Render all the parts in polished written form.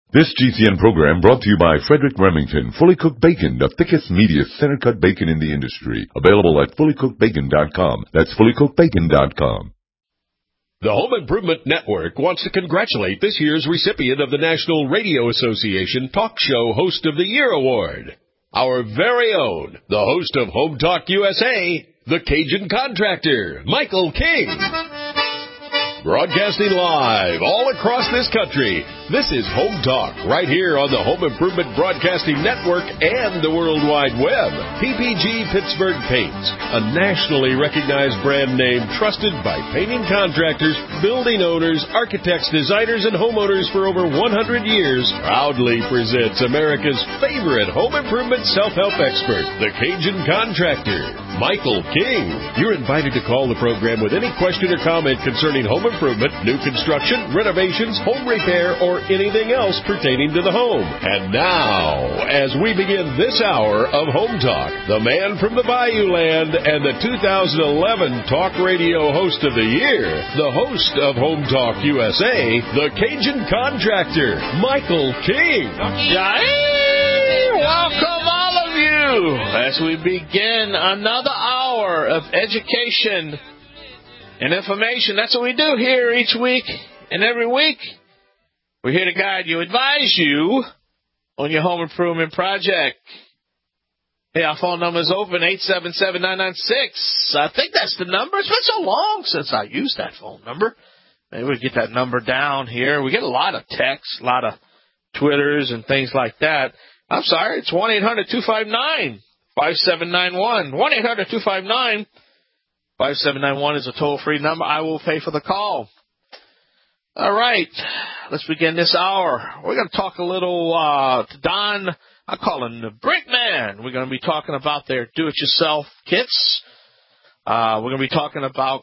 This GCN program brought to you by Frederick Remington, Fully Cooked Bacon, the thickest, meatiest, center-cut bacon in the industry. Available at fullycookedbacon.com. That's fullycookedbacon.com. The Home Improvement Network wants to congratulate this year's recipient of the National Radio Association Talk Show Host of the Year Award. Our very own, the host of Home Talk USA, the Cajun Contractor, Michael King. Broadcasting live all across this country, this is Home Talk, right here on the Home Improvement Broadcasting Network and the World Wide Web. PPG Pittsburgh Paints, a nationally recognized brand name trusted by painting contractors, building owners, architects, designers, and homeowners for over 100 years, proudly presents America's favorite home improvement self-help expert, the Cajun Contractor, Michael King. You're invited to call the program with any question or comment concerning home improvement, new construction, renovations, home repair, or anything else pertaining to the home. And now, as we begin this hour of Home Talk, the man from the Bayou Land and the 2011 Talk Radio Host of the Year, the host of Home Talk USA, the Cajun Contractor, Michael King. Welcome all of you as we begin another hour of education and information. That's what we do here each week and every week. We're here to guide you, advise you on your home improvement project. Hey, our phone number is open, 877-996. I think that's the number. It's been so long since I used that phone number. Maybe we'll get that number down here. We get a lot of texts, a lot of Twitters and things like that. I'm sorry, it's 1-800-259-5791. 1-800-259-5791 is a toll-free number. I will pay for the call. All right, let's begin this hour. We're going to talk a little to Don. I call him the Brick Man. We're going to be talking about their do-it-yourself kits. We're going to be talking about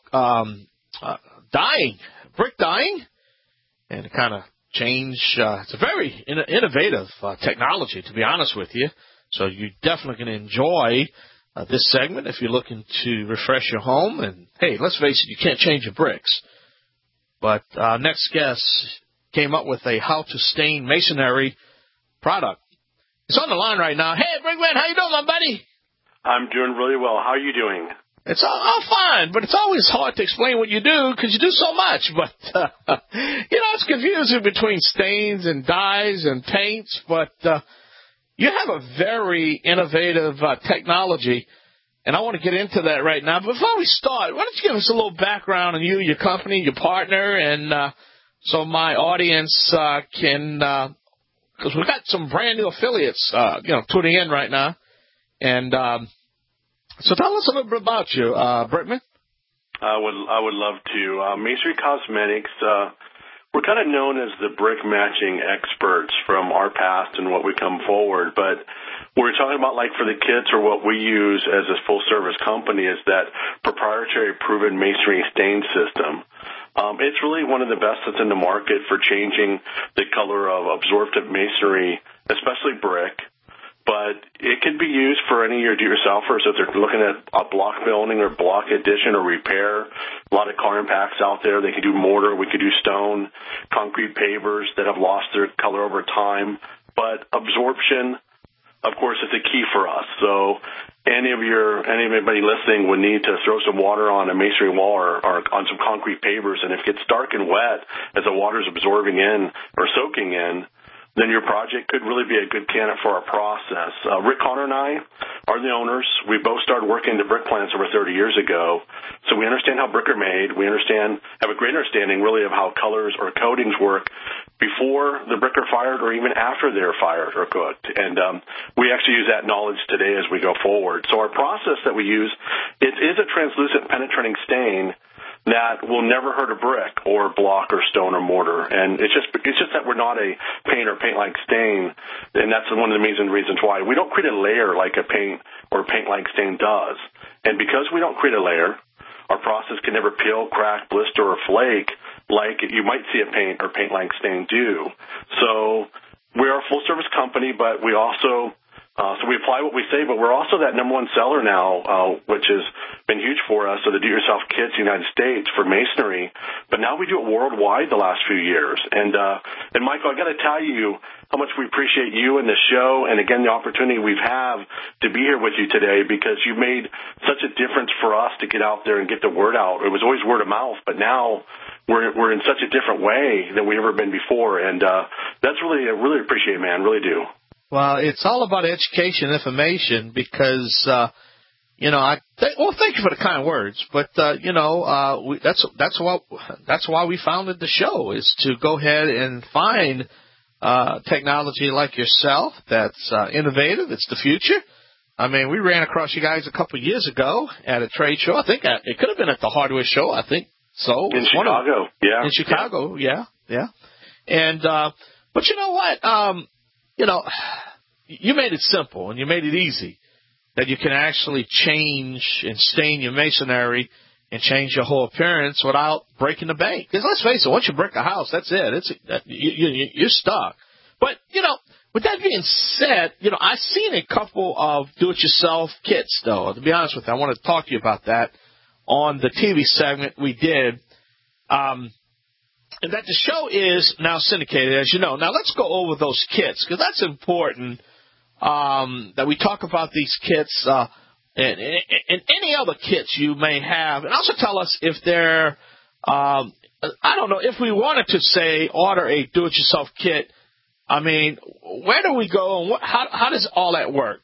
dyeing, brick dyeing, and kind of change. It's a very innovative technology, to be honest with you. So you're definitely going to enjoy this segment if you're looking to refresh your home. And, hey, let's face it, you can't change your bricks. But our next guest came up with a how-to-stain masonry product. It's on the line right now. Hey, Brickman, how you doing, my buddy? I'm doing really well. How are you doing? It's all fine, but it's always hard to explain what you do because you do so much. But, it's confusing between stains and dyes and paints. But you have a very innovative technology, and I want to get into that right now. But before we start, why don't you give us a little background on you, your company, your partner, and so my audience can, because we've got some brand new affiliates, tuning in right now. And so tell us a little bit about you, Brickman. I would love to. Masonry Cosmetics, we're kind of known as the brick matching experts from our past and what we come forward. But what we're talking about, like for the kits or what we use as a full-service company, is that proprietary proven masonry stain system. It's really one of the best that's in the market for changing the color of absorptive masonry, especially brick. But it can be used for any of your do-it-yourselfers if they're looking at a block building or block addition or repair. A lot of car impacts out there. They can do mortar. We could do stone, concrete pavers that have lost their color over time. But absorption, of course, is the key for us. So anybody listening would need to throw some water on a masonry wall or on some concrete pavers. And if it gets dark and wet as the water's absorbing in or soaking in, then your project could really be a good candidate for our process. Rick Connor and I are the owners. We both started working in the brick plants over 30 years ago, so we understand how brick are made. We have a great understanding, really, of how colors or coatings work before the brick are fired or even after they're fired or cooked. And we actually use that knowledge today as we go forward. So our process that we use, it is a translucent penetrating stain that will never hurt a brick or block or stone or mortar. And it's just that we're not a paint or paint-like stain, and that's one of the main reasons why. We don't create a layer like a paint or paint-like stain does. And because we don't create a layer, our process can never peel, crack, blister, or flake like you might see a paint or paint-like stain do. So we are a full-service company, but we also so we apply what we say, but we're also that number one seller now, which is been huge for us, so the do-it-yourself kits in the United States for masonry. But now we do it worldwide the last few years. And Michael, I got to tell you how much we appreciate you and the show, and again the opportunity we've had to be here with you today, because you made such a difference for us to get out there and get the word out. It was always word of mouth, but now we're in such a different way than we've ever been before, and that's I really appreciate it, man, really do. Well, it's all about education, information, because thank you for the kind words, but that's why we founded the show, is to go ahead and find technology like yourself that's innovative. It's the future. I mean, we ran across you guys a couple of years ago at a trade show. I think it could have been at the hardware show. I think so. In Chicago, yeah. In Chicago, yeah. And but you know what? You made it simple and you made it easy, that you can actually change and stain your masonry and change your whole appearance without breaking the bank. Because let's face it, once you break a house, that's it. You're stuck. But, with that being said, I've seen a couple of do-it-yourself kits, though. To be honest with you, I want to talk to you about that on the TV segment we did. And that the show is now syndicated, as you know. Now, let's go over those kits, because that's important that we talk about these kits and any other kits you may have. And also tell us if they're, I don't know, if we wanted to, say, order a do-it-yourself kit, I mean, where do we go and how does all that work?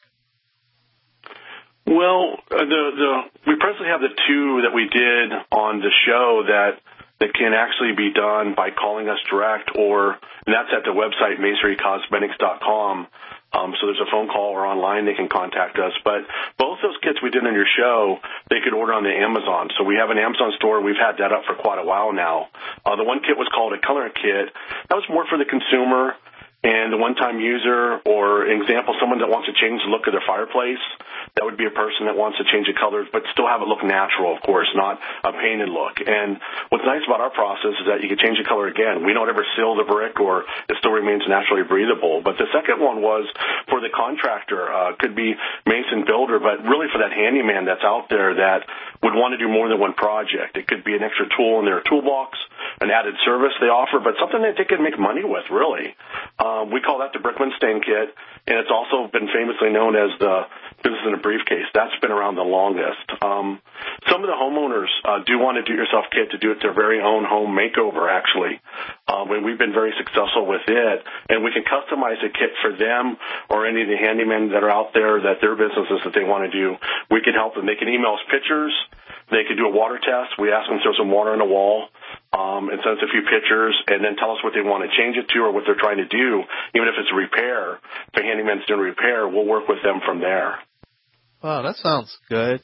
Well, we presently have the two that we did on the show that can actually be done by calling us direct, and that's at the website MasonryCosmetics.com. So there's a phone call or online they can contact us. But both those kits we did on your show, they could order on the Amazon. So we have an Amazon store. We've had that up for quite a while now. The one kit was called a color kit. That was more for the consumer and the one-time user, or example, someone that wants to change the look of their fireplace. That would be a person that wants to change the colors, but still have it look natural, of course, not a painted look. And what's nice about our process is that you can change the color again. We don't ever seal the brick, or it still remains naturally breathable. But the second one was for the contractor. Could be mason builder, but really for that handyman that's out there that would want to do more than one project. It could be an extra tool in their toolbox, an added service they offer, but something that they can make money with, really. We call that the Brickman Stain Kit, and it's also been famously known as the Business in a Briefcase. That's been around the longest. Some of the homeowners do want a do-it-yourself kit to do it their very own home makeover, actually. And we've been very successful with it, and we can customize a kit for them or any of the handymen that are out there that their businesses that they want to do. We can help them. They can email us pictures. They could do a water test. We ask them to throw some water on the wall and send us a few pictures, and then tell us what they want to change it to or what they're trying to do. Even if it's a repair, if a handyman's doing a repair, we'll work with them from there. Wow, that sounds good.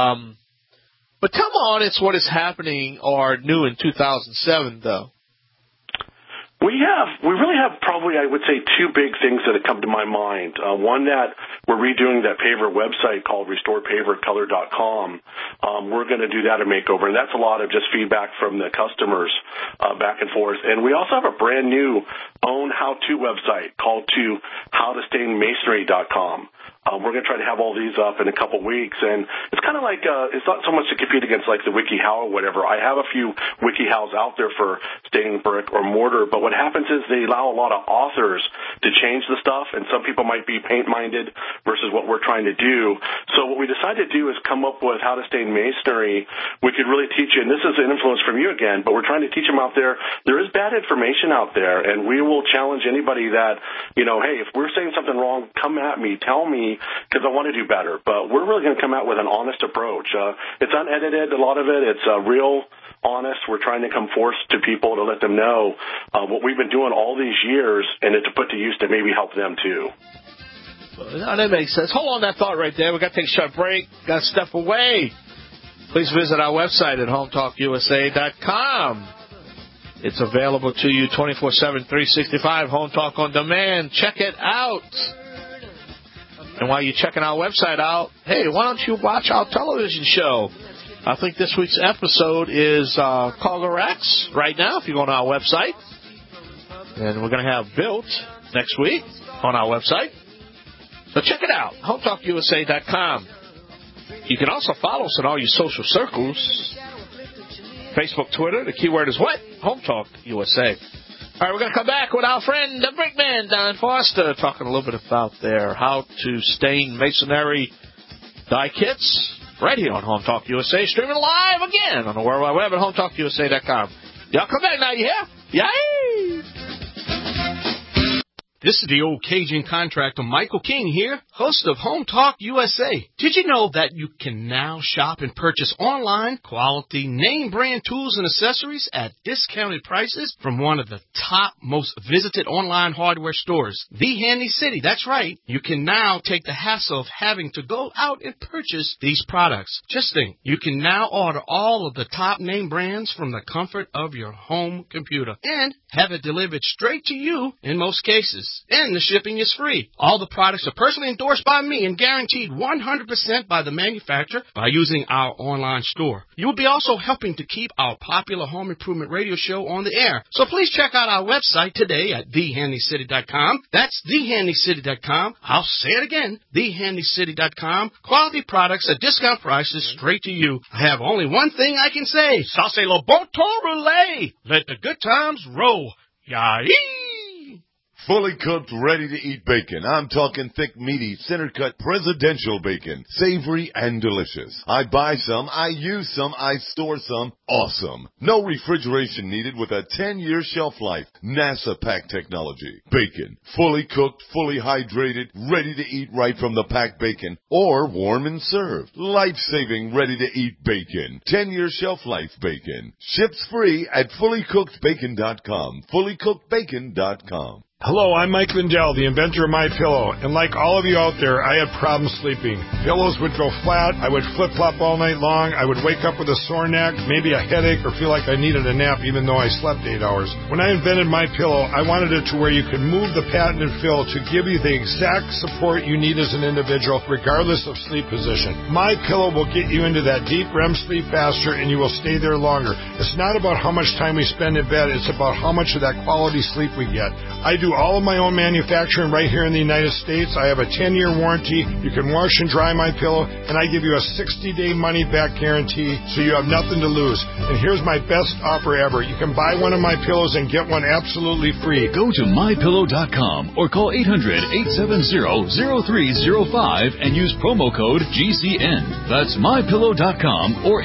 But tell me on what is happening or new in 2007, though. We really have probably, I would say, two big things that have come to my mind. One, that we're redoing that paver website called RestorePaverColor.com. We're going to do that a makeover, and that's a lot of just feedback from the customers back and forth. And we also have a brand new own how-to website called HowToStainMasonry.com. We're going to try to have all these up in a couple weeks, and it's kind of like it's not so much to compete against like the WikiHow or whatever. I have a few WikiHows out there for staining brick or mortar, but what happens is they allow a lot of authors to change the stuff, and some people might be paint-minded versus what we're trying to do. So what we decided to do is come up with how to stain masonry. We could really teach you, and this is an influence from you again, but we're trying to teach them out there. There is bad information out there, and we will challenge anybody that, hey, if we're saying something wrong, come at me, tell me, because I want to do better. But we're really going to come out with an honest approach. It's unedited, a lot of it. It's real honest. We're trying to come forth to people to let them know what we've been doing all these years, and to put to use to maybe help them too. Well, that makes sense. Hold on that thought right there. We've got to take a short break. Got to step away. Please visit our website at HomeTalkUSA.com. It's available to you 24/7, 365, Home Talk on Demand. Check it out. And while you're checking our website out, hey, why don't you watch our television show? I think this week's episode is Caller X right now, if you go on our website. And we're going to have Built next week on our website. So check it out, HomeTalkUSA.com. You can also follow us on all your social circles. Facebook, Twitter. The keyword is what? Home Talk USA. All right, we're going to come back with our friend, the Brickman, Don Foster, talking a little bit about their how to stain masonry die kits right here on Home Talk USA, streaming live again on the World Wide Web at HomeTalkUSA.com. Y'all come back now, you hear? Yay! This is the old Cajun contractor Michael King here, host of Home Talk USA. Did you know that you can now shop and purchase online quality name brand tools and accessories at discounted prices from one of the top most visited online hardware stores, The Handy City? That's right. You can now take the hassle of having to go out and purchase these products. Just think, you can now order all of the top name brands from the comfort of your home computer and have it delivered straight to you in most cases. And the shipping is free. All the products are personally endorsed by me and guaranteed 100% by the manufacturer by using our online store. You'll be also helping to keep our popular home improvement radio show on the air. So please check out our website today at thehandycity.com. That's thehandycity.com. I'll say it again, thehandycity.com. Quality products at discount prices straight to you. I have only one thing I can say. Ça c'est le bon temps roulé. Let the good times roll. Yahee! Fully cooked, ready-to-eat bacon. I'm talking thick, meaty, center-cut presidential bacon. Savory and delicious. I buy some, I use some, I store some. Awesome. No refrigeration needed with a 10-year shelf life. NASA pack technology. Bacon. Fully cooked, fully hydrated, ready to eat right from the packed bacon. Or warm and served. Life-saving, ready-to-eat bacon. 10-year shelf life bacon. Ships free at fullycookedbacon.com. Fullycookedbacon.com. Hello, I'm Mike Lindell, the inventor of MyPillow, and like all of you out there, I had problems sleeping. Pillows would go flat, I would flip-flop all night long, I would wake up with a sore neck, maybe a headache, or feel like I needed a nap even though I slept 8 hours. When I invented MyPillow, I wanted it to where you could move the patented fill to give you the exact support you need as an individual, regardless of sleep position. MyPillow will get you into that deep REM sleep faster, and you will stay there longer. It's not about how much time we spend in bed, it's about how much of that quality sleep we get. I do all of my own manufacturing right here in the United States. I have a 10-year warranty. You can wash and dry my pillow, and I give you a 60-day money-back guarantee, so you have nothing to lose. And here's my best offer ever. You can buy one of my pillows and get one absolutely free. Go to mypillow.com or call 800-870-0305 and use promo code GCN. That's mypillow.com or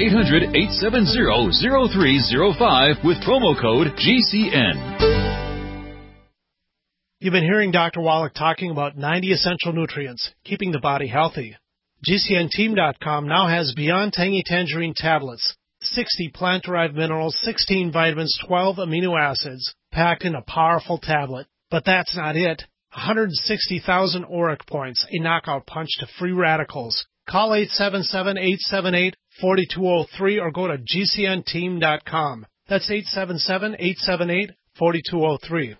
800-870-0305 with promo code GCN. You've been hearing Dr. Wallach talking about 90 essential nutrients, keeping the body healthy. GCNteam.com now has Beyond Tangy Tangerine tablets, 60 plant-derived minerals, 16 vitamins, 12 amino acids, packed in a powerful tablet. But that's not it. 160,000 auric points, a knockout punch to free radicals. Call 877-878-4203 or go to GCNteam.com. That's 877-878-4203.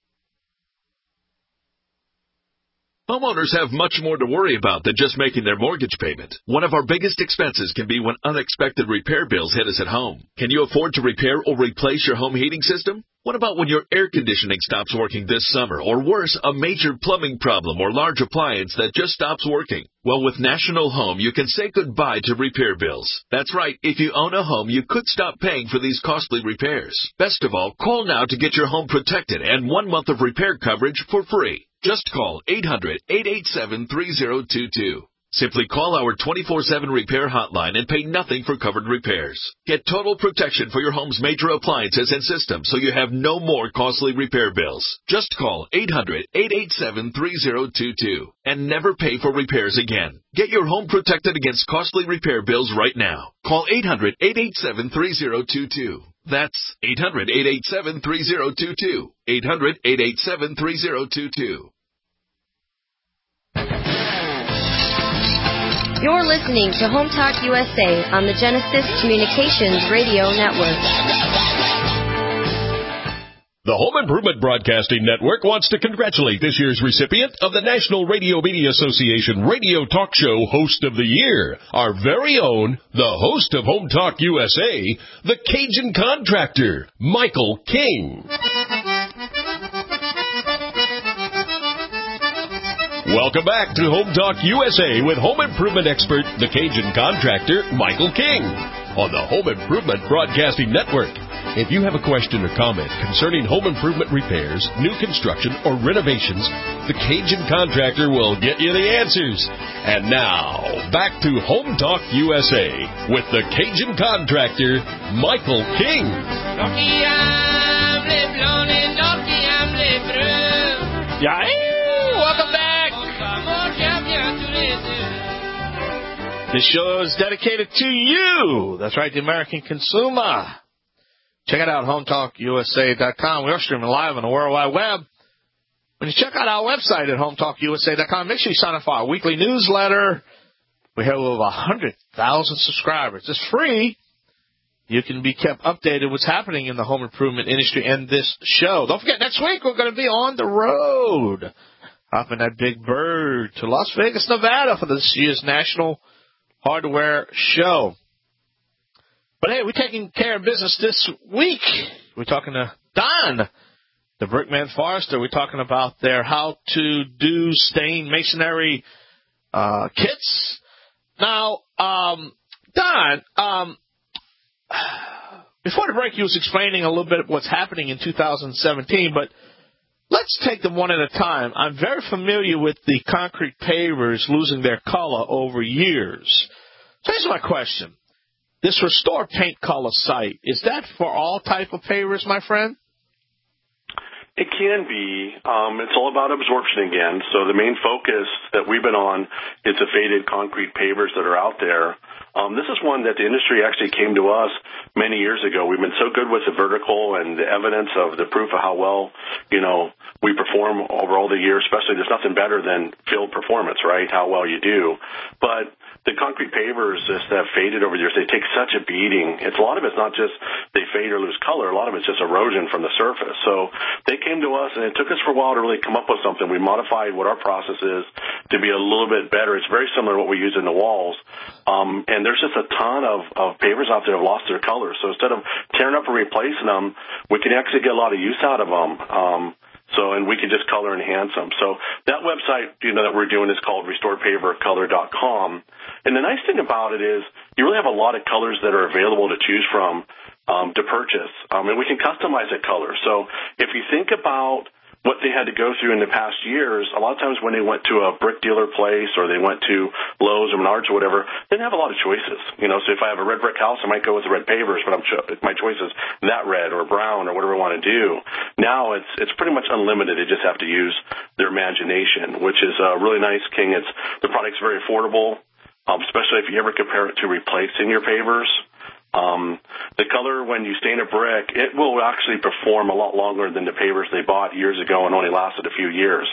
Homeowners have much more to worry about than just making their mortgage payment. One of our biggest expenses can be when unexpected repair bills hit us at home. Can you afford to repair or replace your home heating system? What about when your air conditioning stops working this summer? Or worse, a major plumbing problem or large appliance that just stops working? Well, with National Home, you can say goodbye to repair bills. That's right. If you own a home, you could stop paying for these costly repairs. Best of all, call now to get your home protected and 1 month of repair coverage for free. Just call 800-887-3022. Simply call our 24/7 repair hotline and pay nothing for covered repairs. Get total protection for your home's major appliances and systems so you have no more costly repair bills. Just call 800-887-3022 and never pay for repairs again. Get your home protected against costly repair bills right now. Call 800-887-3022. That's 800-887-3022. 800-887-3022. You're listening to Home Talk USA on the Genesis Communications Radio Network. The Home Improvement Broadcasting Network wants to congratulate this year's recipient of the National Radio Media Association Radio Talk Show Host of the Year, our very own, the host of Home Talk USA, the Cajun Contractor, Michael King. Welcome back to Home Talk USA with home improvement expert, the Cajun contractor, Michael King, on the Home Improvement Broadcasting Network. If you have a question or comment concerning home improvement repairs, new construction, or renovations, the Cajun contractor will get you the answers. And now, back to Home Talk USA with the Cajun contractor, Michael King. Welcome back. This show is dedicated to you. That's right, the American consumer. Check it out, HomeTalkUSA.com. We are streaming live on the World Wide Web. When you check out our website at HomeTalkUSA.com, make sure you sign up for our weekly newsletter. We have over 100,000 subscribers. It's free. You can be kept updated with what's happening in the home improvement industry and this show. Don't forget, next week we're going to be on the road, hopping that big bird to Las Vegas, Nevada for this year's National Hardware Show. But hey, we're taking care of business this week. We're talking to Don, the Brickman Forester. We're talking about their how-to-do stained masonry kits. Now, Don, before the break, you was explaining a little bit of what's happening in 2017, but let's take them one at a time. I'm very familiar with the concrete pavers losing their color over years. So here's my question. This Restore Paint Color site, is that for all type of pavers, my friend? It can be. It's all about absorption again. So the main focus that we've been on is the faded concrete pavers that are out there. This is one that the industry actually came to us many years ago. We've been so good with the vertical and the evidence of the proof of how well, we perform over all the years, especially there's nothing better than field performance, right? How well you do. But the concrete pavers just have faded over the years. They take such a beating. A lot of it's not just they fade or lose color. A lot of it's just erosion from the surface. So they came to us, and it took us for a while to really come up with something. We modified what our process is to be a little bit better. It's very similar to what we use in the walls. And there's just a ton of pavers out there that have lost their color. So instead of tearing up and replacing them, we can actually get a lot of use out of them. And we can just color enhance them. So that website, that we're doing is called RestorePaverColor.com. And the nice thing about it is you really have a lot of colors that are available to choose from to purchase. And we can customize that color. So if you think about what they had to go through in the past years, a lot of times when they went to a brick dealer place or they went to Lowe's or Menards or whatever, they didn't have a lot of choices. So if I have a red brick house, I might go with the red pavers, but my choice is that red or brown or whatever I want to do. Now it's pretty much unlimited. They just have to use their imagination, which is really nice, King. The product's very affordable, especially if you ever compare it to replacing your pavers. The color, when you stain a brick, it will actually perform a lot longer than the pavers they bought years ago and only lasted a few years.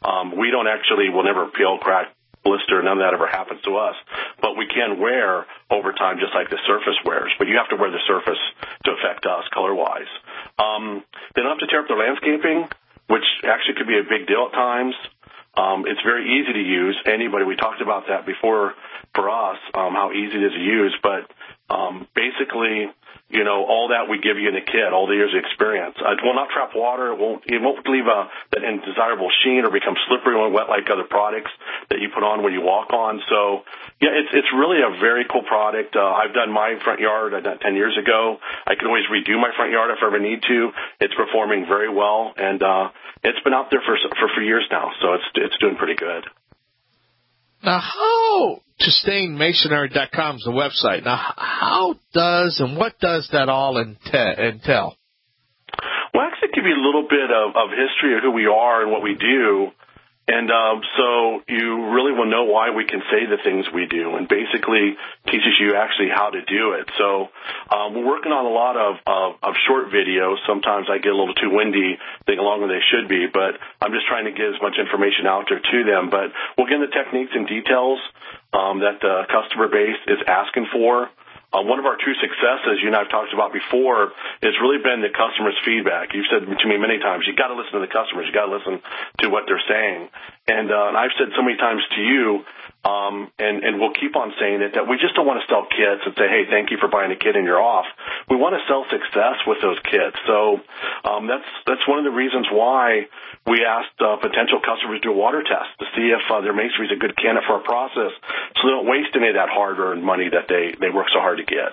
We'll never peel, crack, blister. None of that ever happens to us. But we can wear over time just like the surface wears. But you have to wear the surface to affect us color-wise. They don't have to tear up their landscaping, which actually could be a big deal at times. It's very easy to use. We talked about that before for us, how easy it is to use. But basically, all that we give you in the kit, all the years of experience. It will not trap water. It won't leave that undesirable sheen or become slippery or wet like other products that you put on when you walk on. So, yeah, it's really a very cool product. I've done my front yard. I done it 10 years ago. I can always redo my front yard if I ever need to. It's performing very well, and it's been out there for years now, so it's doing pretty good. Now, to stainmasonry.com is the website. Now, how does and what does that all entail? Well, actually, give you a little bit of history of who we are and what we do. And so you really will know why we can say the things we do, and basically teaches you actually how to do it. So we're working on a lot of short videos. Sometimes I get a little too windy, think longer than they should be, but I'm just trying to get as much information out there to them. But we'll get into techniques and details that the customer base is asking for. One of our true successes, you and I have talked about before, has really been the customer's feedback. You've said to me many times, you got to listen to the customers. You got to listen to what they're saying. And I've said so many times to you, and we'll keep on saying it, that we just don't want to sell kits and say, hey, thank you for buying a kit and you're off. We want to sell success with those kits. So that's one of the reasons why we asked potential customers to do a water test to see if their masonry is a good candidate for our process, so they don't waste any of that hard-earned money that they work so hard to get.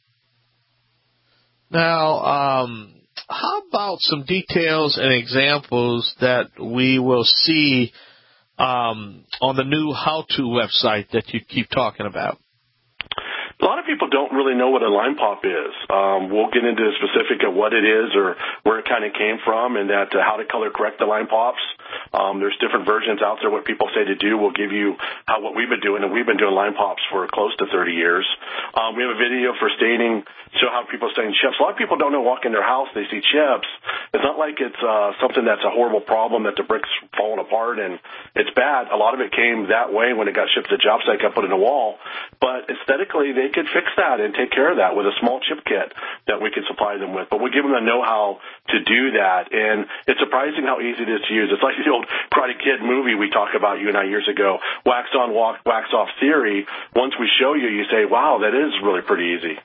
Now, how about some details and examples that we will see on the new how-to website that you keep talking about? A lot of people don't really know what a line pop is. We'll get into the specific of what it is or where it kind of came from, and that how to color correct the line pops. There's different versions out there. What people say to do, we'll give you what we've been doing, and we've been doing line pops for close to 30 years. We have a video for show how people stain chips. A lot of people don't know, walk in their house, they see chips. It's not like it's something that's a horrible problem that the brick's falling apart and it's bad. A lot of it came that way when it got shipped to the job site, got put in a wall. But aesthetically, they could fix that and take care of that with a small chip kit that we could supply them with. But we give them the know-how to do that, and it's surprising how easy it is to use. It's like the old Karate Kid movie we talked about, you and I, years ago, wax on, wax off theory. Once we show you, you say, wow, that is really pretty easy.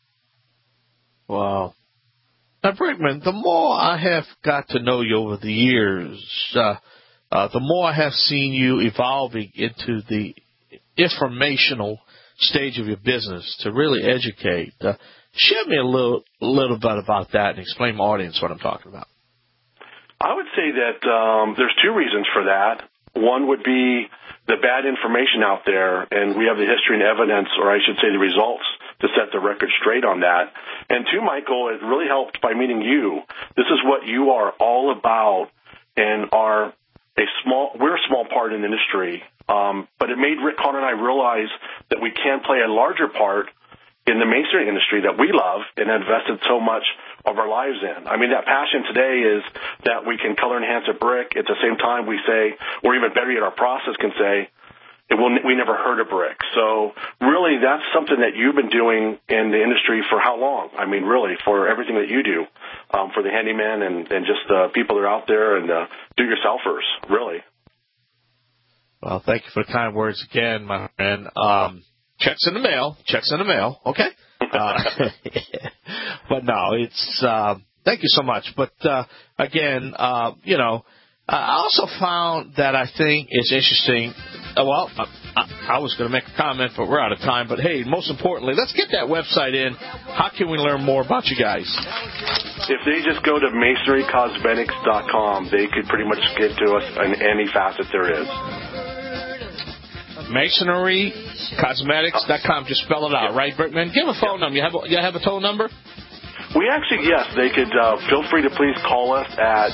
Wow. Now, Brickman, the more I have got to know you over the years, the more I have seen you evolving into the informational stage of your business to really educate. Share me a little bit about that and explain to my audience what I'm talking about. I would say that there's two reasons for that. One would be the bad information out there, and we have the history and evidence, or I should say the results, to set the record straight on that. And two, Michael, it really helped by meeting you. This is what you are all about, and we're a small part in the industry, but it made Rick Connor and I realize that we can play a larger part in the masonry industry that we love and invested so much of our lives in. I mean, that passion today is that we can color enhance a brick. At the same time, we say, or even better yet, our process can say, we never hurt a brick. So really, that's something that you've been doing in the industry for how long? I mean, really, for everything that you do, for the handyman and just the people that are out there and do-yourselfers, really. Well, thank you for the kind words again, my friend. Checks in the mail, okay? But no, it's thank you so much. But again, I also found that I think it's interesting. Well, I was going to make a comment, but we're out of time. But hey, most importantly, let's get that website in. How can we learn more about you guys? If they just go to masonrycosmetics.com, they could pretty much get to us in any facet there is. MasonryCosmetics.com. Just spell it out, right, Brickman? Give a phone number. You have a phone number? We actually, yes. They could feel free to please call us at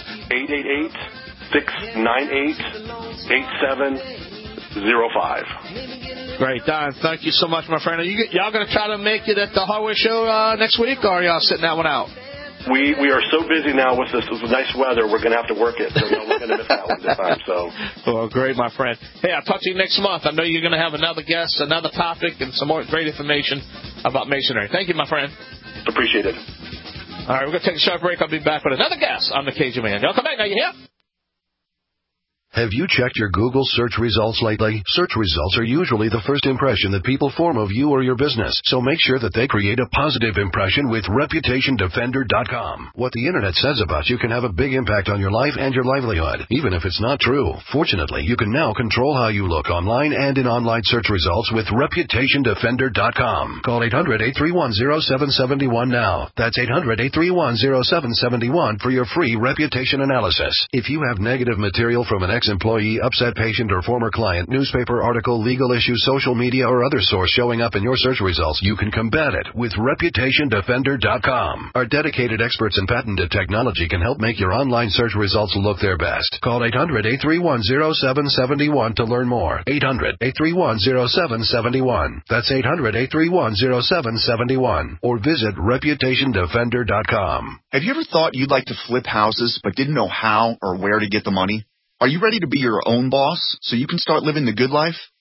888-698-8705. Great, Don. Thank you so much, my friend. Y'all going to try to make it at the hardware show next week, or are y'all sitting that one out? We are so busy now with this nice weather, we're going to have to work it. So no, we're going to miss that one this time. So. Well, great, my friend. Hey, I'll talk to you next month. I know you're going to have another guest, another topic, and some more great information about masonry. Thank you, my friend. Appreciate it. All right, we're going to take a short break. I'll be back with another guest on the Cajun Man. Y'all come back now. You hear? Have you checked your Google search results lately? Search results are usually the first impression that people form of you or your business, so make sure that they create a positive impression with ReputationDefender.com. What the Internet says about you can have a big impact on your life and your livelihood, even if it's not true. Fortunately, you can now control how you look online and in online search results with ReputationDefender.com. Call 800-831-0771 now. That's 800-831-0771 for your free reputation analysis. If you have negative material from an ex-employee, upset patient, or former client, newspaper article, legal issue, social media, or other source showing up in your search results, you can combat it with ReputationDefender.com. Our dedicated experts in patented technology can help make your online search results look their best. Call 800-831-0771 to learn more. 800-831-0771. That's 800-831-0771. Or visit ReputationDefender.com. Have you ever thought you'd like to flip houses but didn't know how or where to get the money? Are you ready to be your own boss so you can start living the good life?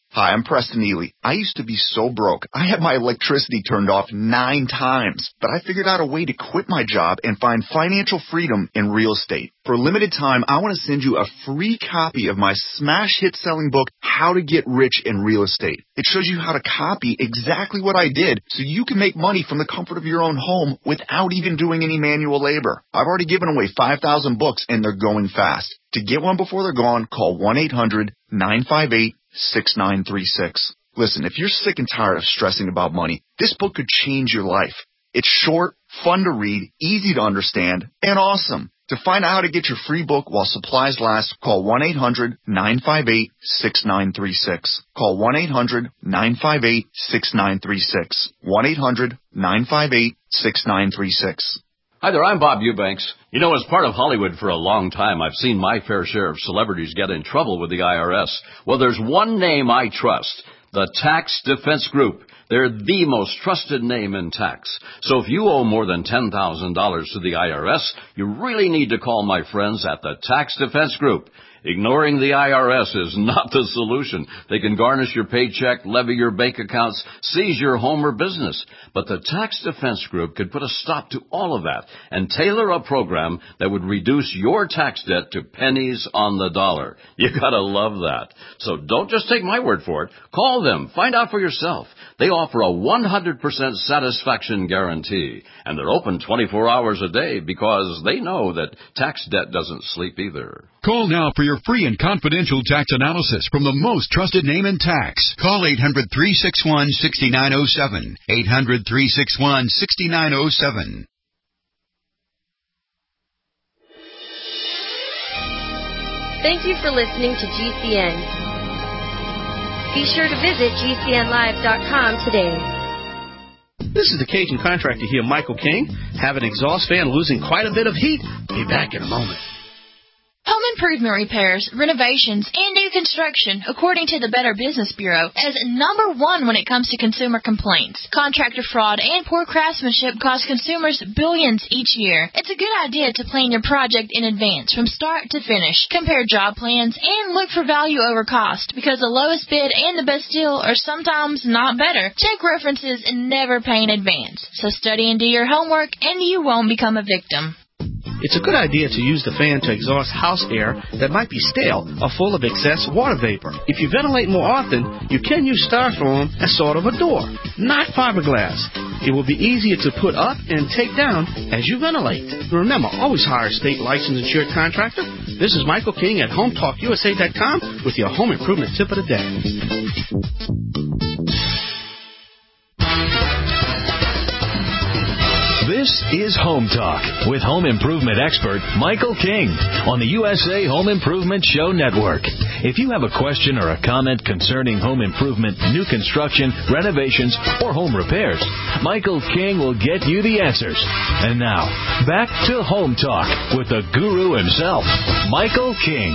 Hi, I'm Preston Neely. I used to be so broke. I had my electricity turned off 9 times, but I figured out a way to quit my job and find financial freedom in real estate. For a limited time, I want to send you a free copy of my smash hit selling book, How to Get Rich in Real Estate. It shows you how to copy exactly what I did so you can make money from the comfort of your own home without even doing any manual labor. I've already given away 5,000 books and they're going fast. To get one before they're gone, call 1-800-958-6936. Listen, if you're sick and tired of stressing about money, this book could change your life. It's short, fun to read, easy to understand, and awesome. To find out how to get your free book while supplies last, call 1-800-958-6936. Call 1-800-958-6936. 1-800-958-6936. Hi there, I'm Bob Eubanks. You know, as part of Hollywood for a long time, I've seen my fair share of celebrities get in trouble with the IRS. Well, there's one name I trust, the Tax Defense Group. They're the most trusted name in tax. So if you owe more than $10,000 to the IRS, you really need to call my friends at the Tax Defense Group. Ignoring the IRS is not the solution. They can garnish your paycheck, levy your bank accounts, seize your home or business. But the Tax Defense Group could put a stop to all of that and tailor a program that would reduce your tax debt to pennies on the dollar. You gotta love that. So don't just take my word for it. Call them. Find out for yourself. They offer a 100% satisfaction guarantee. And they're open 24 hours a day because they know that tax debt doesn't sleep either. Call now for your free and confidential tax analysis from the most trusted name in tax. Call 800-361-6907. 800-361-6907. Thank you for listening to GCN. Be sure to visit GCNlive.com today. This is the Cajun contractor here, Michael King. Have an exhaust fan losing quite a bit of heat? Be back in a moment. Home improvement repairs, renovations, and new construction, according to the Better Business Bureau, is number one when it comes to consumer complaints. Contractor fraud and poor craftsmanship cost consumers billions each year. It's a good idea to plan your project in advance from start to finish. Compare job plans and look for value over cost because the lowest bid and the best deal are sometimes not better. Check references and never pay in advance. So study and do your homework and you won't become a victim. It's a good idea to use the fan to exhaust house air that might be stale or full of excess water vapor. If you ventilate more often, you can use styrofoam as sort of a door, not fiberglass. It will be easier to put up and take down as you ventilate. Remember, always hire a state licensed insured contractor. This is Michael King at HomeTalkUSA.com with your home improvement tip of the day. This is Home Talk with home improvement expert Michael King on the USA Home Improvement Show Network. If you have a question or a comment concerning home improvement, new construction, renovations, or home repairs, Michael King will get you the answers. And now, back to Home Talk with the guru himself, Michael King.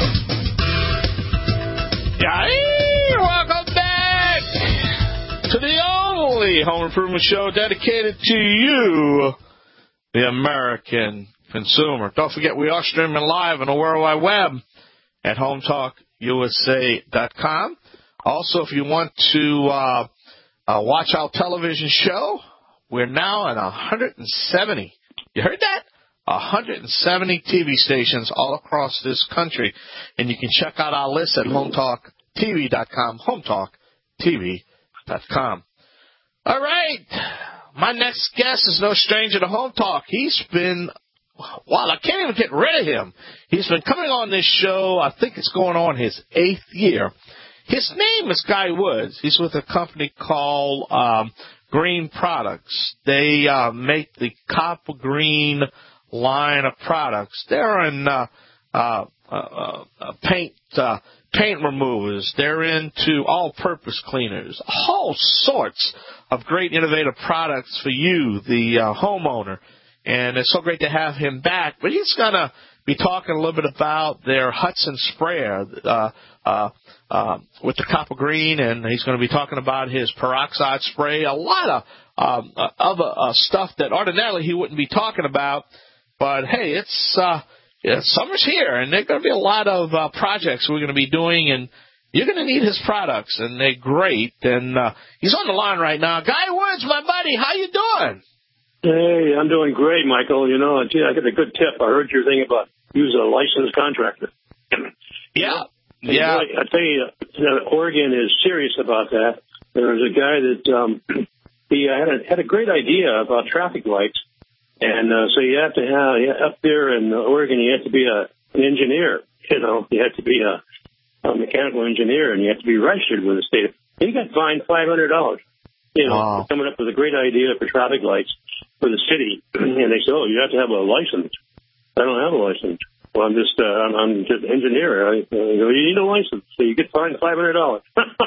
Welcome back to the only home improvement show dedicated to you, the American consumer. Don't forget, we are streaming live on the World Wide Web at HomeTalkUSA.com. Also, if you want to watch our television show, we're now at 170. You heard that? 170 TV stations all across this country. And you can check out our list at HomeTalkTV.com, HomeTalkTV.com. All right. My next guest is no stranger to Home Talk. He's been, well, I can't even get rid of him. He's been coming on this show, I think it's going on his 8th year. His name is Guy Woods. He's with a company called Green Products. They make the Copper Green line of products. They're in paint removers. They're into all-purpose cleaners, all sorts of great innovative products for you, the homeowner. And it's so great to have him back. But he's going to be talking a little bit about their Hudson sprayer with the Copper Green, and he's going to be talking about his peroxide spray, a lot of other stuff that ordinarily he wouldn't be talking about. But, hey, it's summer's here, and there are going to be a lot of projects we're going to be doing, you're going to need his products, and they're great. And he's on the line right now. Guy Woods, my buddy, how you doing? Hey, I'm doing great, Michael. You know, gee, I got a good tip. I heard your thing about using a licensed contractor. Yeah. Yeah. I tell you, Oregon is serious about that. There was a guy that he had a great idea about traffic lights. And so you have to have, up there in Oregon, you have to be an engineer. You know, you have to be a mechanical engineer, and you have to be registered with the state. He got fined $500, you know, for coming up with a great idea for traffic lights for the city. And they said, oh, you have to have a license. I don't have a license. Well, I'm just an engineer. You need a license, so you get fined $500.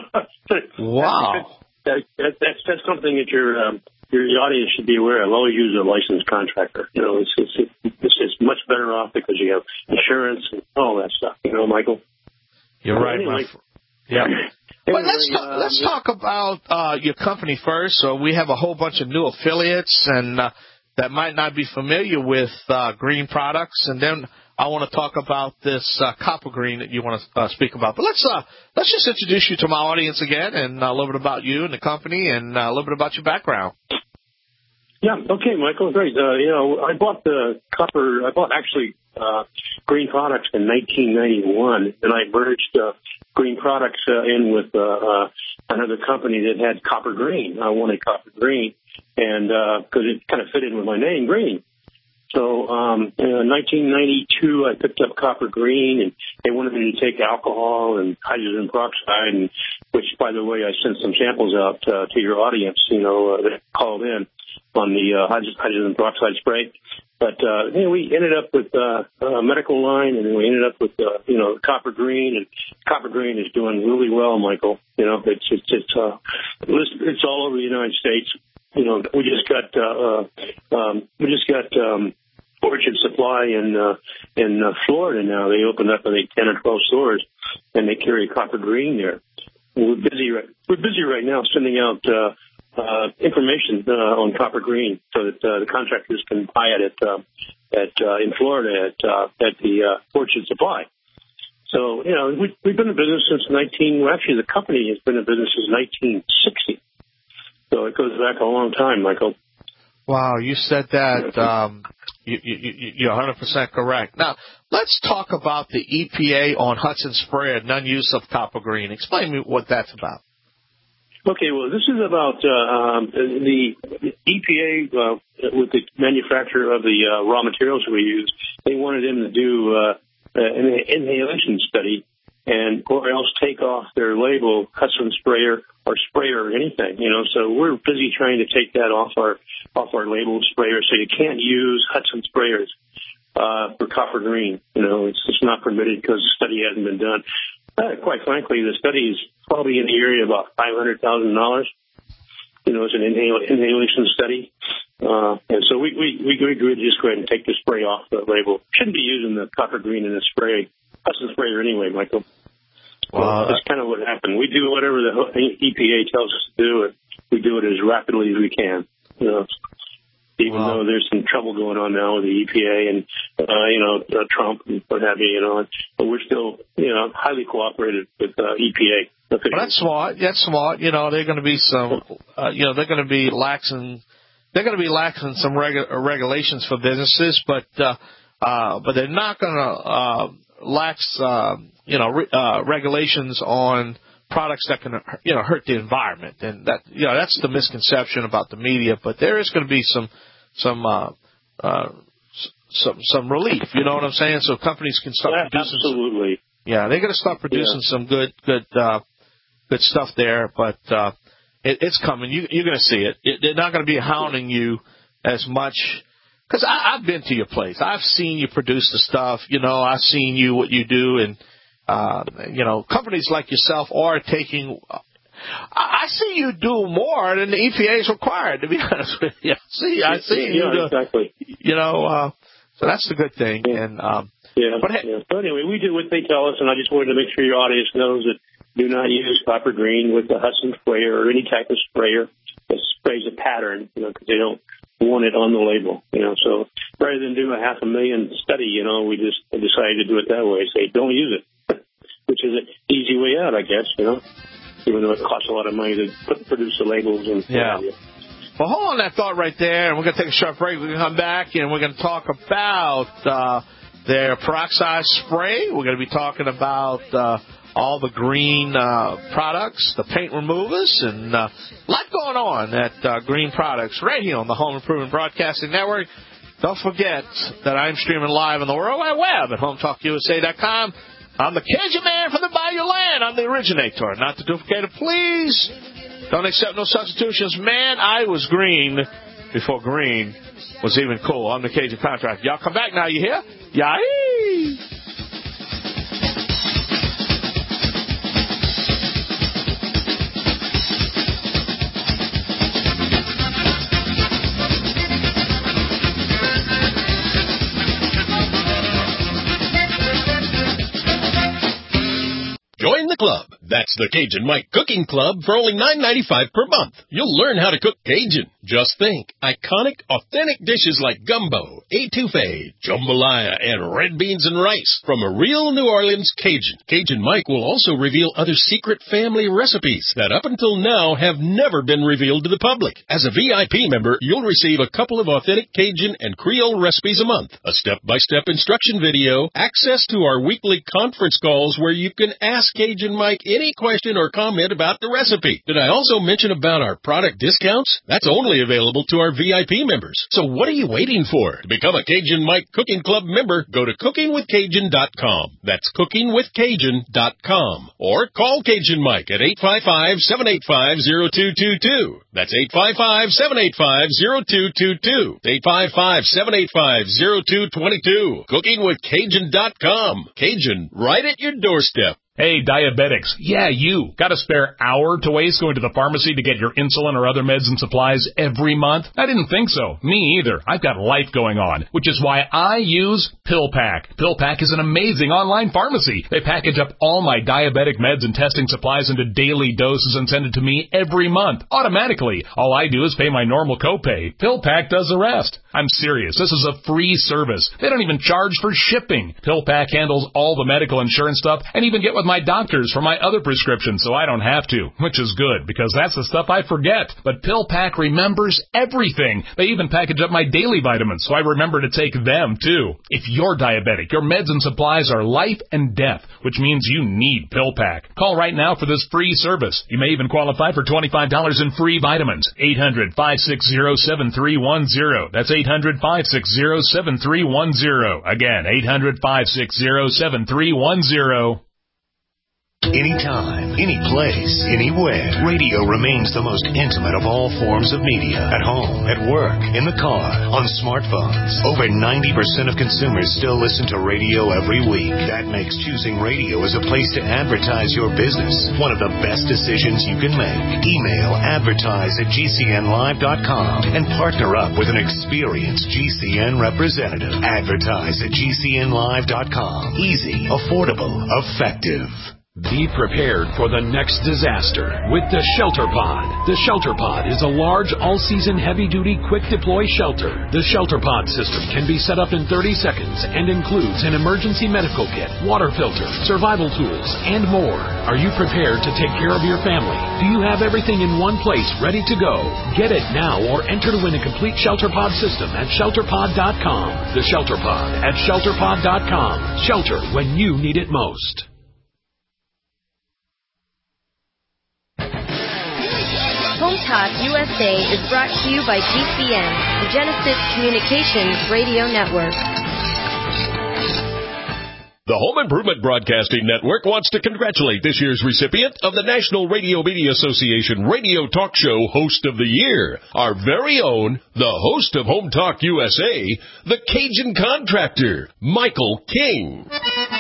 Wow. That's something that your audience should be aware of. Always use a licensed contractor. You know, it's much better off because you have insurance and all that stuff. You know, Michael. You're right, anyway. Yeah. Well, Anyway, let's talk about your company first. So we have a whole bunch of new affiliates and that might not be familiar with green products, and then I want to talk about this copper green that you want to speak about. But let's just introduce you to my audience again, and a little bit about you and the company, and a little bit about your background. Yeah. Okay, Michael. Great. You know, I bought actually green products in 1991, and I merged green products in with another company that had copper green. I wanted copper green, and because it kind of fit in with my name, green. So in 1992, I picked up copper green, and they wanted me to take alcohol and hydrogen peroxide, and which, by the way, I sent some samples out to your audience, you know, that called in on the hydrogen peroxide spray. But we ended up with a medical line, and then we ended up with copper green, and copper green is doing really well, Michael. You know, it's all over the United States. You know, we just got Orchard Supply in Florida now. They opened up, I think, 10 or 12 stores, and they carry copper green there. We're busy right now sending out information on copper green so that the contractors can buy it in Florida at the Orchard Supply. So, you know, we've been in business since the company has been in business since 1960. So it goes back a long time, Michael. Wow, you said that. You're 100% correct. Now, let's talk about the EPA on Hudson Sprayer, non-use of copper green. Explain to me what that's about. Okay, well, this is about the EPA with the manufacturer of the raw materials we use. They wanted them to do an inhalation study or else take off their label Hudson Sprayer or sprayer or anything, you know. So we're busy trying to take that off our label sprayer. So you can't use Hudson Sprayers for copper green. You know, it's just not permitted because the study hasn't been done. Quite frankly, the study is probably in the area of about $500,000. You know, it's an inhalation study. And so we agreed to just go ahead and take the spray off the label. Shouldn't be using the copper green in the spray, Hudson Sprayer anyway, Michael. That's kind of what happened. We do whatever the EPA tells us to do, and we do it as rapidly as we can. You know, even though there's some trouble going on now with the EPA and Trump and what have you, you know, but we're still, you know, highly cooperative with EPA. Well, that's smart. That's smart. You know, they're going to be some, they're going to be laxing some regulations for businesses, but they're not going to lax, regulations on products that can, hurt the environment. And that, that's the misconception about the media. But there is going to be some relief. You know what I'm saying? So companies can start producing. Absolutely. They're going to start producing some good stuff there. But it's coming. You're going to see it. They're not going to be hounding you as much. Because I've been to your place. I've seen you produce the stuff. You know, I've seen what you do. And, companies like yourself are taking I see you do more than the EPA is required, to be honest with you. I see you do. Exactly. So that's the good thing. And So anyway, we do what they tell us, and I just wanted to make sure your audience knows that do not use copper green with the Hudson sprayer or any type of sprayer that sprays a pattern, because they don't want it on the label, So rather than do a 500,000 study, we just decided to do it that way. Say, don't use it, which is an easy way way out, I guess, even though it costs a lot of money to produce the labels and what have you. Well, hold on that thought right there, and we're going to take a short break. We're going to come back, and we're going to talk about their peroxide spray. We're going to be talking about all the green products, the paint removers, and a lot going on at Green Products right here on the Home Improvement Broadcasting Network. Don't forget that I'm streaming live on the World Wide Web at HomeTalkUSA.com. I'm the Cajun man from the Bayou Land. I'm the originator, not the duplicator. Please don't accept no substitutions. Man, I was green before green was even cool. I'm the Cajun contractor. Y'all come back now, you hear? Yay! Join the club. That's the Cajun Mike Cooking Club for only $9.95 per month. You'll learn how to cook Cajun. Just think, iconic, authentic dishes like gumbo, etouffee, jambalaya, and red beans and rice from a real New Orleans Cajun. Cajun Mike will also reveal other secret family recipes that up until now have never been revealed to the public. As a VIP member, you'll receive a couple of authentic Cajun and Creole recipes a month, a step-by-step instruction video, access to our weekly conference calls where you can ask Cajun Mike any question or comment about the recipe. Did I also mention about our product discounts? That's only available to our VIP members. So what are you waiting for? To become a Cajun Mike Cooking Club member, go to cookingwithcajun.com. That's cookingwithcajun.com. Or call Cajun Mike at 855-785-0222. That's 855-785-0222. 855-785-0222. Cookingwithcajun.com. Cajun, right at your doorstep. Hey, diabetics. Yeah, you. Got a spare hour to waste going to the pharmacy to get your insulin or other meds and supplies every month? I didn't think so. Me either. I've got life going on, which is why I use PillPack. PillPack is an amazing online pharmacy. They package up all my diabetic meds and testing supplies into daily doses and send it to me every month, automatically. All I do is pay my normal copay. PillPack does the rest. I'm serious. This is a free service. They don't even charge for shipping. PillPack handles all the medical insurance stuff and even get with my doctors for my other prescriptions so I don't have to, which is good because that's the stuff I forget. But PillPack remembers everything. They even package up my daily vitamins so I remember to take them too. If you're diabetic, your meds and supplies are life and death, which means you need PillPack. Call right now for this free service. You may even qualify for $25 in free vitamins. 800-560-7310. That's 800-560-7310. Again, 800-560-7310. Anytime, any place, anywhere, radio remains the most intimate of all forms of media. At home, at work, in the car, on smartphones. Over 90% of consumers still listen to radio every week. That makes choosing radio as a place to advertise your business one of the best decisions you can make. Email advertise@gcnlive.com and partner up with an experienced GCN representative. Advertise at gcnlive.com. Easy, affordable, effective. Be prepared for the next disaster with the Shelter Pod. The Shelter Pod is a large, all-season, heavy-duty, quick-deploy shelter. The Shelter Pod system can be set up in 30 seconds and includes an emergency medical kit, water filter, survival tools, and more. Are you prepared to take care of your family? Do you have everything in one place ready to go? Get it now or enter to win a complete Shelter Pod system at ShelterPod.com. The Shelter Pod at ShelterPod.com. Shelter when you need it most. Home Talk USA is brought to you by GCN, the Genesis Communications Radio Network. The Home Improvement Broadcasting Network wants to congratulate this year's recipient of the National Radio Media Association Radio Talk Show Host of the Year, our very own, the host of Home Talk USA, the Cajun Contractor, Michael King.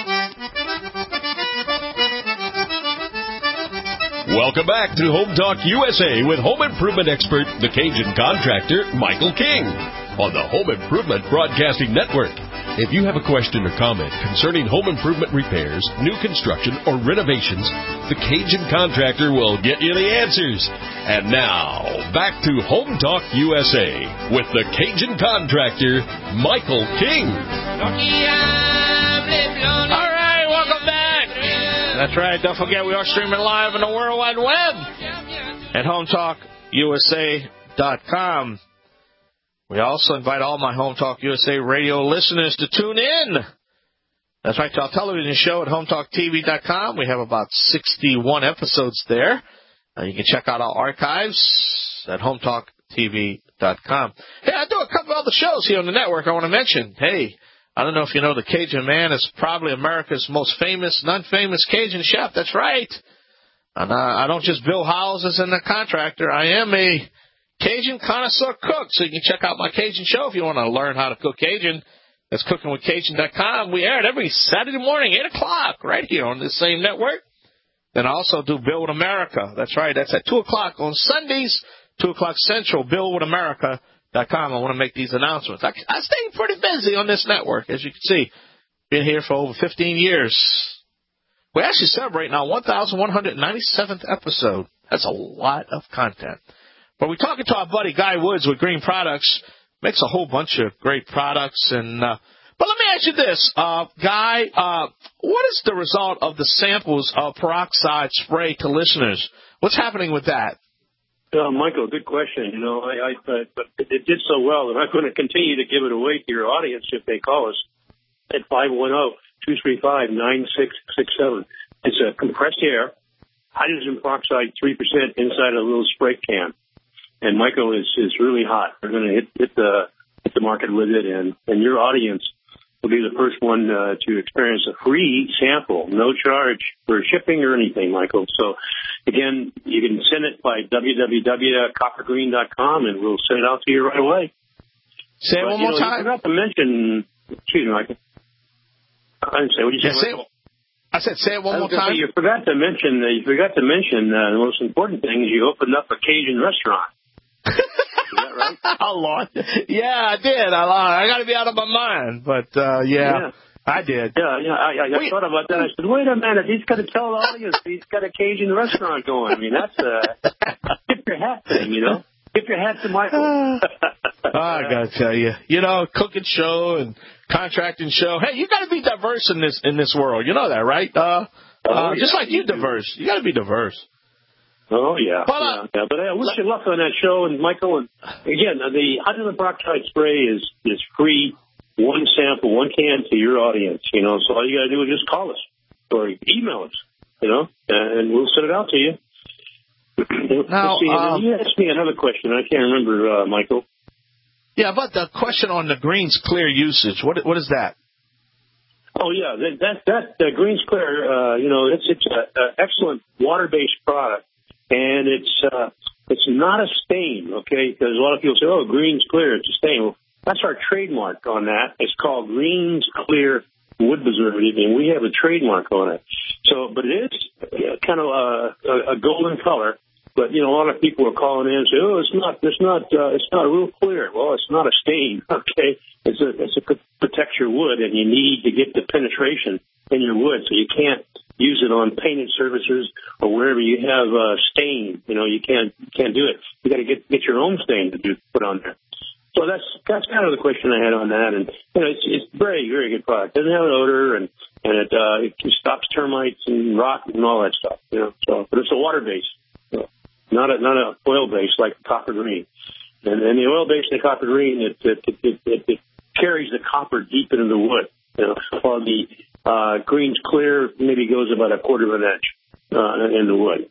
Welcome back to Home Talk USA with home improvement expert, the Cajun Contractor, Michael King, on the Home Improvement Broadcasting Network. If you have a question or comment concerning home improvement repairs, new construction, or renovations, the Cajun Contractor will get you the answers. And now, back to Home Talk USA with the Cajun Contractor, Michael King. All right, welcome back. That's right. Don't forget, we are streaming live on the World Wide Web at HometalkUSA.com. We also invite all my Home Talk USA radio listeners to tune in. That's right, to our television show at HometalkTV.com. We have about 61 episodes there. You can check out our archives at HometalkTV.com. Hey, I do a couple other shows here on the network I want to mention. Hey, I don't know if you know the Cajun Man is probably America's most famous, non-famous Cajun chef. That's right. And I don't just build houses and a contractor. I am a Cajun connoisseur cook. So you can check out my Cajun show if you want to learn how to cook Cajun. That's cookingwithcajun.com. We air it every Saturday morning, 8 o'clock, right here on this same network. Then I also do Build America. That's right. That's at 2 o'clock on Sundays, 2 o'clock Central, BuildWithAmerica.com. I want to make these announcements. I stay pretty busy on this network, as you can see. Been here for over 15 years. We're actually celebrating our 1,197th episode. That's a lot of content. But we're talking to our buddy Guy Woods with Green Products. Makes a whole bunch of great products. But let me ask you this, Guy, what is the result of the samples of peroxide spray to listeners? What's happening with that? Michael, good question. You know, but it did so well that I'm going to continue to give it away to your audience if they call us at 510-235-9667. It's a compressed air, hydrogen peroxide 3% inside a little spray can. And Michael is really hot. We're going to hit the market with it, and your audience will be the first one to experience a free sample, no charge for shipping or anything, Michael. So, again, you can send it by www.coppergreen.com, and we'll send it out to you right away. Say it one more time. I forgot to mention, excuse me, Michael. I didn't say, what did you say? I said, say it one more time. You forgot to mention the most important thing is you opened up a Cajun restaurant. Is that right? Oh, Lord. Yeah, I did. I got to be out of my mind. But, yeah, I did. Yeah. I thought about that. I said, wait a minute. He's got to tell the audience he's got a Cajun restaurant going. I mean, that's a tip your hat thing, you know. Tip your hat to Michael. I got to tell you. You know, cooking show and contracting show. Hey, you got to be diverse in this world. You know that, right? Just like you diverse. You got to be diverse. Oh, yeah. But I wish you luck on that show. And, Michael, and again, the hydrogen peroxide spray is free, one sample, one can to your audience, you know. So all you got to do is just call us or email us, you know, and we'll send it out to you. Now, you asked me another question. I can't remember, Michael. Yeah, but the question on the Greens Clear usage, what is that? Oh, yeah, that Greens Clear, you know, it's an excellent water-based product. And it's not a stain, okay? Because a lot of people say, oh, Greens Clear, it's a stain. Well, that's our trademark on that. It's called Greens Clear Wood Preservative, and we have a trademark on it. So, but it is kind of a golden color. But, you know, a lot of people are calling in and say, oh, it's not real clear. Well, it's not a stain, okay? It's a protect your wood, and you need to get the penetration in your wood, so you can't use it on painted surfaces or wherever you have stain. You know, you can't do it. You got to get your own stain to put on there. So that's kind of the question I had on that. And you know, it's very, very good product. It doesn't have an odor, and it stops termites and rot and all that stuff. You know, so but it's a water base, you know, not a oil base like Copper Green. And the oil base in the Copper Green it carries the copper deep into the wood. You know, while the Greens Clear maybe goes about a quarter of an inch in the wood.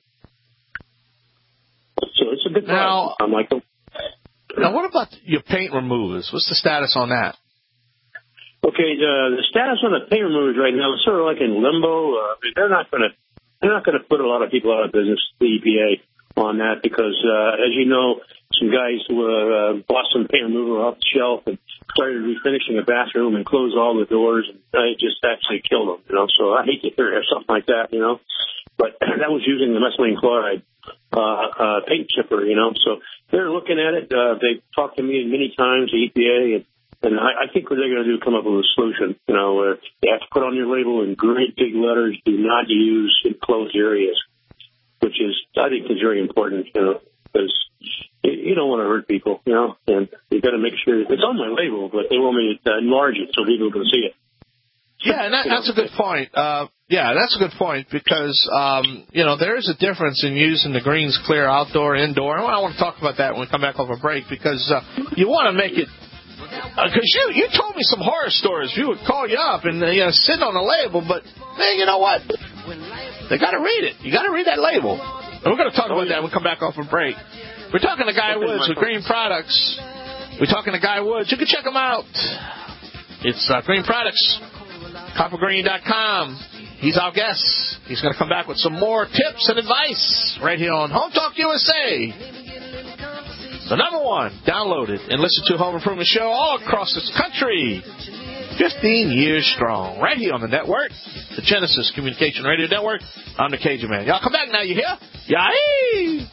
So it's a good product, Michael. Now, what about your paint removers? What's the status on that? Okay, the status on the paint removers right now is sort of like in limbo. They're not going to put a lot of people out of business, the EPA, on that because, as you know, some guys bought some paint remover off the shelf and started refinishing a bathroom and closed all the doors, and it just actually killed them, you know. So I hate to hear something like that, you know. But that was using the methylene chloride paint chipper, you know. So they're looking at it. They've talked to me many times, the EPA, and I think what they're going to do is come up with a solution, you know, where they have to put on your label in great big letters, do not use enclosed areas, which is, I think, is very important, you know, because you don't want to hurt people, you know, and you've got to make sure it's on my label, but they want me to enlarge it so people can see it. Yeah, and that's a good point. That's a good point because, there is a difference in using the greens clear outdoor, indoor. And I want to talk about that when we come back off a break because you want to make it. Because you told me some horror stories. You would call you up and sit on the label, but man, you know what? They got to read it. You got to read that label. And we're going to talk about that when we come back off a break. We're talking to Guy Woods with Green Products. We're talking to Guy Woods. You can check him out. It's Green Products, coppergreen.com. He's our guest. He's going to come back with some more tips and advice right here on Home Talk USA. The number one, download it and listen to Home Improvement Show all across this country. 15 years strong. Right here on the network, the Genesis Communication Radio Network. I'm the Cajun Man. Y'all come back now, you hear? Yay!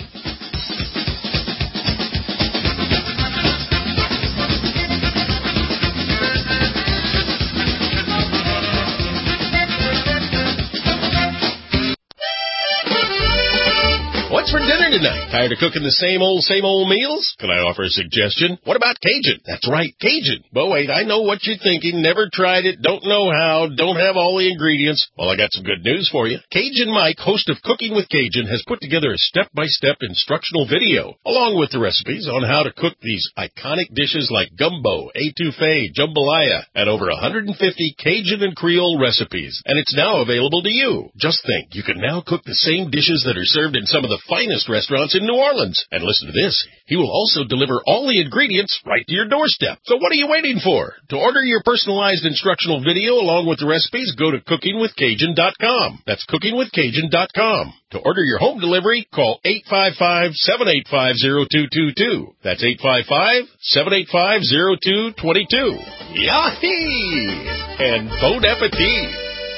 What's for dinner tonight? Tired of cooking the same old meals? Can I offer a suggestion? What about Cajun? That's right, Cajun. But wait, I know what you're thinking. Never tried it, don't know how, don't have all the ingredients. Well, I got some good news for you. Cajun Mike, host of Cooking with Cajun, has put together a step-by-step instructional video, along with the recipes on how to cook these iconic dishes like gumbo, etouffee, jambalaya, and over 150 Cajun and Creole recipes. And it's now available to you. Just think, you can now cook the same dishes that are served in some of the finest restaurants in New Orleans. And listen to this. He will also deliver all the ingredients right to your doorstep. So what are you waiting for? To order your personalized instructional video along with the recipes, go to cookingwithcajun.com. That's cookingwithcajun.com. To order your home delivery, call 855-785-0222. That's 855-785-0222. Yahee! And bon appetit!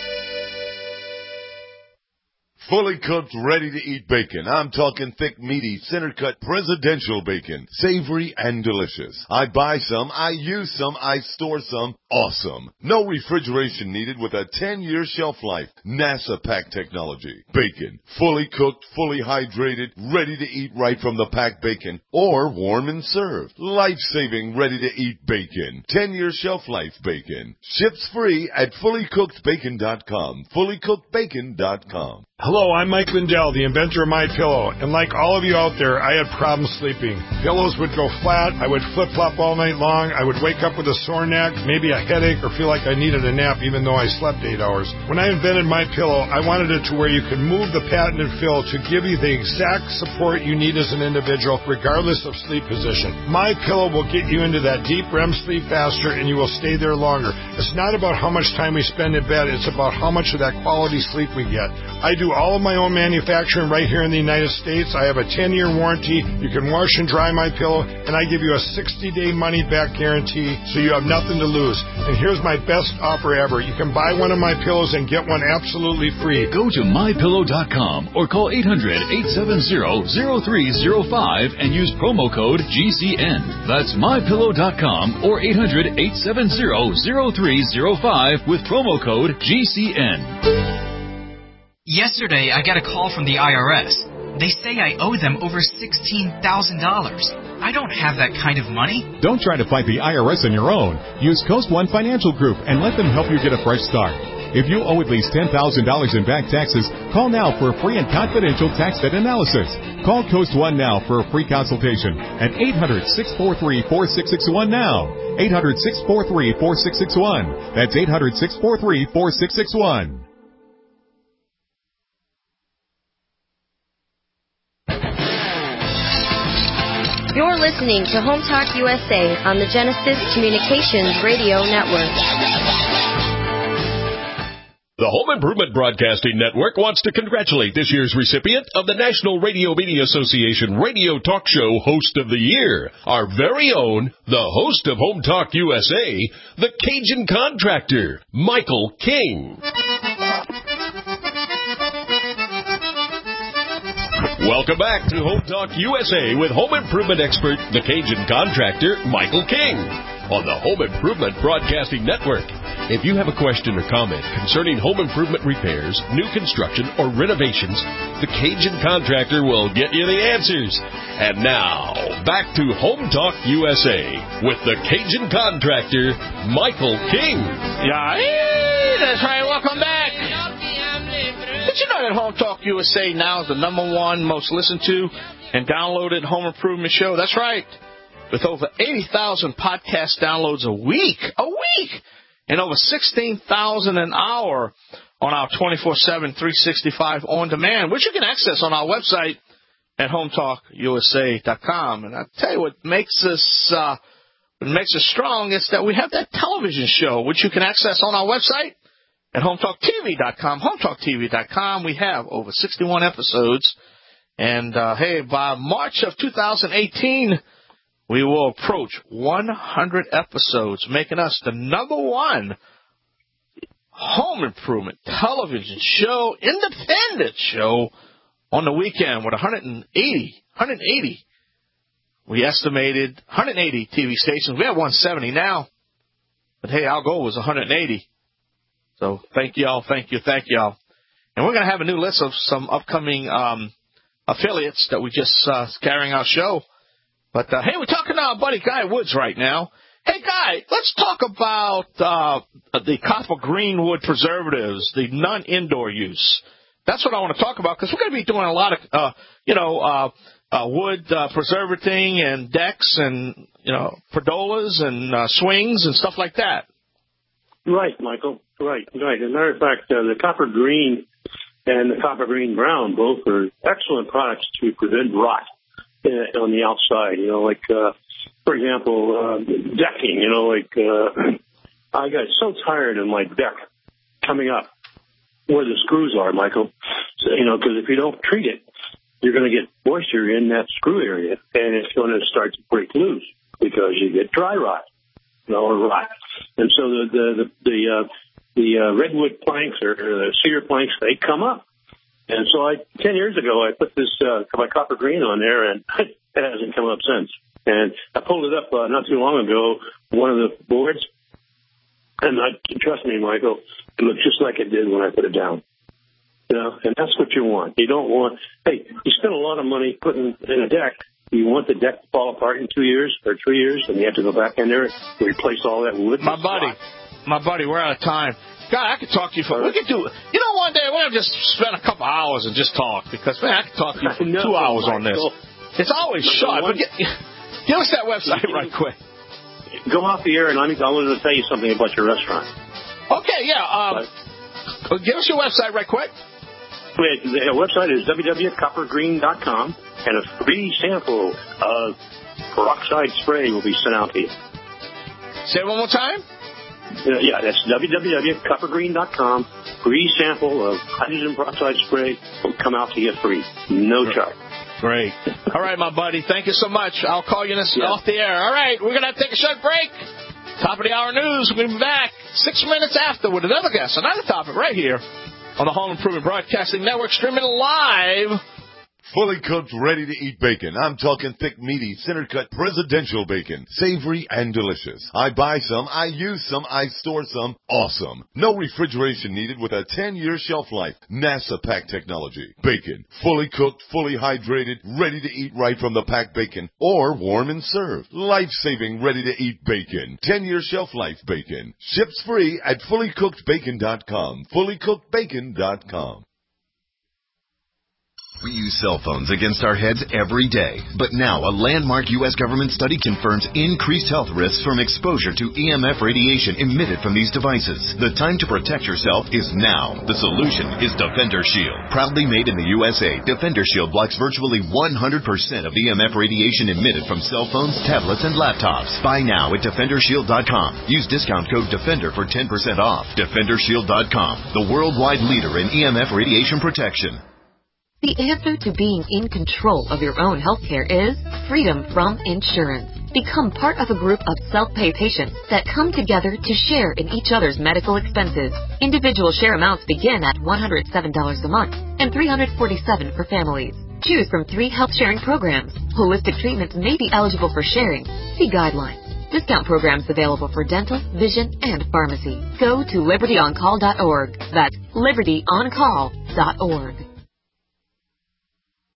Fully cooked, ready-to-eat bacon. I'm talking thick, meaty, center-cut presidential bacon. Savory and delicious. I buy some, I use some, I store some. Awesome. No refrigeration needed with a 10-year shelf life. NASA pack technology. Bacon. Fully cooked, fully hydrated, ready to eat right from the packed bacon. Or warm and served. Life-saving, ready-to-eat bacon. 10-year shelf life bacon. Ships free at fullycookedbacon.com. Fullycookedbacon.com. Hello, I'm Mike Lindell, the inventor of MyPillow, and like all of you out there, I had problems sleeping. Pillows would go flat, I would flip-flop all night long, I would wake up with a sore neck, maybe a headache, or feel like I needed a nap even though I slept 8 hours. When I invented MyPillow, I wanted it to where you could move the patented fill to give you the exact support you need as an individual, regardless of sleep position. MyPillow will get you into that deep REM sleep faster, and you will stay there longer. It's not about how much time we spend in bed, it's about how much of that quality sleep we get. I do all of my own manufacturing right here in the United States. I have a 10-year warranty. You can wash and dry my pillow, and I give you a 60-day money-back guarantee, so you have nothing to lose. And here's my best offer ever. You can buy one of my pillows and get one absolutely free. Go to mypillow.com or call 800-870-0305 and use promo code GCN. That's mypillow.com or 800-870-0305 with promo code GCN. Yesterday, I got a call from the IRS. They say I owe them over $16,000. I don't have that kind of money. Don't try to fight the IRS on your own. Use Coast One Financial Group and let them help you get a fresh start. If you owe at least $10,000 in back taxes, call now for a free and confidential tax debt analysis. Call Coast One now for a free consultation at 800-643-4661 now. 800-643-4661. That's 800-643-4661. You're listening to Home Talk USA on the Genesis Communications Radio Network. The Home Improvement Broadcasting Network wants to congratulate this year's recipient of the National Radio Media Association Radio Talk Show Host of the Year, our very own, the host of Home Talk USA, the Cajun Contractor, Michael King. Welcome back to Home Talk USA with home improvement expert, the Cajun Contractor, Michael King, on the Home Improvement Broadcasting Network. If you have a question or comment concerning home improvement repairs, new construction, or renovations, the Cajun Contractor will get you the answers. And now, back to Home Talk USA with the Cajun contractor, Michael King. Yeah, that's right. Welcome back. Did you know that Home Talk USA now is the #1 most listened to and downloaded home improvement show? That's right. With over 80,000 podcast downloads a week, and over 16,000 an hour on our 24/7, 365 on demand, which you can access on our website at HometalkUSA.com. And I tell you what makes us strong is that we have that television show, which you can access on our website at HometalkTV.com. HometalkTV.com. We have over 61 episodes, and by March of 2018. We will approach 100 episodes, making us the #1 home improvement television show, independent show on the weekend with 180. We estimated 180 TV stations. We have 170 now. But, hey, our goal was 180. So thank you all. And we're going to have a new list of some upcoming affiliates that we just carrying our show. But, hey, we're talking to our buddy Guy Woods right now. Hey, Guy, let's talk about the copper greenwood preservatives, the non-indoor use. That's what I want to talk about because we're going to be doing a lot of, wood preservating and decks and, pergolas and swings and stuff like that. Right, Michael. Right. As a matter of fact, the copper green and the copper green brown both are excellent products to prevent rot on the outside, for example, decking, I got so tired of my deck coming up where the screws are, Michael, because if you don't treat it, you're going to get moisture in that screw area, and it's going to start to break loose because you get dry rot, or rot. And so the redwood planks or the cedar planks, they come up. And so 10 years ago, I put this, my copper green on there, and it hasn't come up since. And I pulled it up not too long ago, one of the boards, and trust me, Michael, it looked just like it did when I put it down. And that's what you want. You don't want, you spend a lot of money putting in a deck. You want the deck to fall apart in 2 years or 3 years, and you have to go back in there and replace all that wood. My buddy, we're out of time. God, I could talk to you for, we could do, one day we're going to just spend a couple hours and just talk because, man, I could talk to you for 2 hours on this. It's always short, but give us that website right quick. Go off the air and I wanted to tell you something about your restaurant. Okay, yeah. Give us your website right quick. The website is www.coppergreen.com, and a free sample of peroxide spray will be sent out to you. Say it one more time? Yeah, that's www.coppergreen.com. Free sample of hydrogen peroxide spray will come out to you free. No charge. Great. All right, my buddy. Thank you so much. I'll call you off the air. All right, we're going to have to take a short break. Top of the hour news. We'll be back 6 minutes after with another guest, another topic right here on the Home Improvement Broadcasting Network, streaming live. Fully cooked, ready-to-eat bacon. I'm talking thick, meaty, center-cut presidential bacon. Savory and delicious. I buy some, I use some, I store some. Awesome. No refrigeration needed with a 10-year shelf life. NASA pack technology. Bacon. Fully cooked, fully hydrated, ready to eat right from the packed bacon. Or warm and served. Life-saving, ready-to-eat bacon. 10-year shelf life bacon. Ships free at fullycookedbacon.com. Fullycookedbacon.com. We use cell phones against our heads every day. But now, a landmark U.S. government study confirms increased health risks from exposure to EMF radiation emitted from these devices. The time to protect yourself is now. The solution is Defender Shield. Proudly made in the USA, Defender Shield blocks virtually 100% of EMF radiation emitted from cell phones, tablets, and laptops. Buy now at DefenderShield.com. Use discount code DEFENDER for 10% off. DefenderShield.com, the worldwide leader in EMF radiation protection. The answer to being in control of your own healthcare is freedom from insurance. Become part of a group of self-pay patients that come together to share in each other's medical expenses. Individual share amounts begin at $107 a month and $347 for families. Choose from 3 health-sharing programs. Holistic treatments may be eligible for sharing. See guidelines. Discount programs available for dental, vision, and pharmacy. Go to libertyoncall.org. That's libertyoncall.org.